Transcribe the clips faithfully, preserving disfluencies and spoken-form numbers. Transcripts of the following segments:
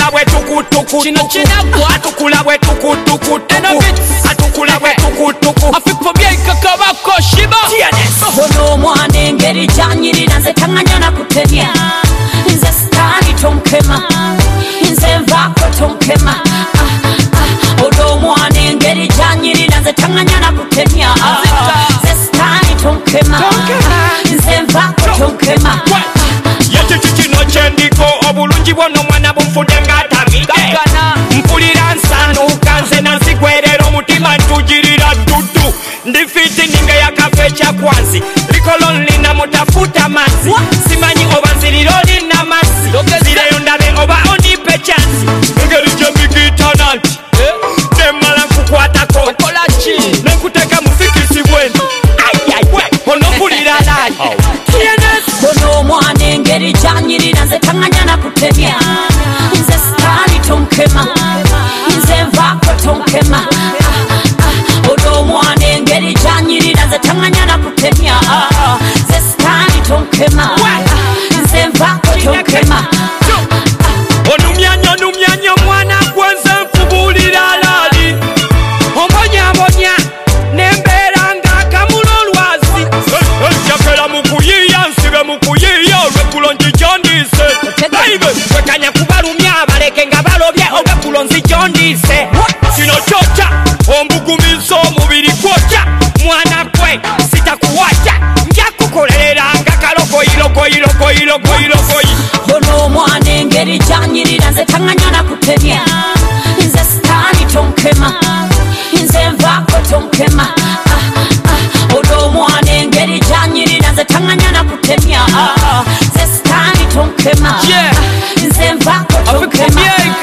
atukula bwe tukutuku Chino chinagwa atukula bwe tukutuku atukula bwe tukutuku afipo byaika kabako shiba Ono mwana engeri janyirira nze tanganya na kutemya nze stani tonkema nze mvako tonkema Ono mwana engeri janyirira nze tanganya na kutemya nze stani tonkema nze mvako tonkema Yete kino chendiko obulungi bwono mwana bumfudde ngatamide mpulira nsanuka nze nazigwerera omutima ntugirira dudu ndifiti ninge yakafe kyakwanzi likolo nlina mutafuta mazzi simanyi oba nziriro lina mazzi zireyo ndabe oba onipe chansi engeri gyembigiyitana nti nemmala nkukwatako nenkuteka mufikisi bwenu onopulira laali Ono mwana engeri janyirira nze tanganya na kutemya nze stani tonkema nze mvako tonkema Ono mwana engeri janyirira nze tanganya na kutemya nze stani tonkema nze mvako tonkema onumyanyo numyanyo mwana gwenze nfubulira laali ombonyabonya nembeera ng'akamula olwazi enjakera mu kuyiiya nsibe mu kuyiiya olweggulo ngijondiise baibe twekanya kubalumya baleke nga balobye olweggulo nzijondiise kino kyokya ombugumiza omubiri gwokya mwana gwe sitakuwakya njakukolereranga kalogoyirogoyirogoyirogoyirogoyi Ono mwana engeri janyirira nze tanganya na kutemya nze stani tonkema nze mvako tonkema Ono mwana engeri janyirira nze tanganya na kutemya nze stani tonkema nze mvako tonkema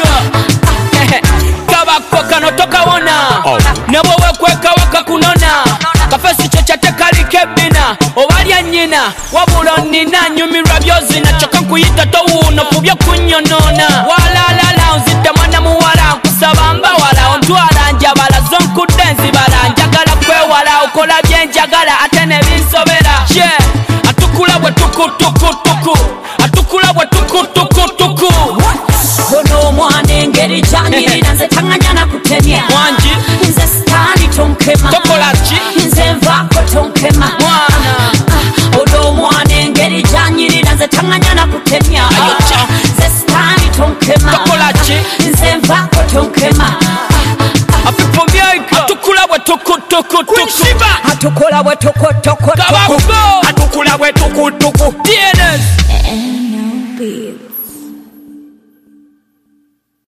kabako kano tokawona nabwe wekweka wakakunona kafesi kyo kyatekalika ebbina obalya nnyina wabula nnina nyumirwa byozina kyokka nkuyita towuuno ku byokunyonoona walalala nzidde mwana muwala nkusaba mbawala ontwala njabala zonkudde nzibala njagala kwewala okola byenjagala ate nebinsobera ye atukula bwe tukutukutuku atukula bwe tukutukutuku Ono mwana engeri janyirira nze tanganya na kutemya Wanji nze stani tonkema tokolaki nze mvako tonkema mwana Ono mwana engeri janyirira nze tanganya na kutemya nze stani tonkema tokolaki nze mvako tonkema afipo byaika atukula bwe tukutukutuku atukola bwe tukutukutuku kabako atukula bwe tukutuku D N S N O B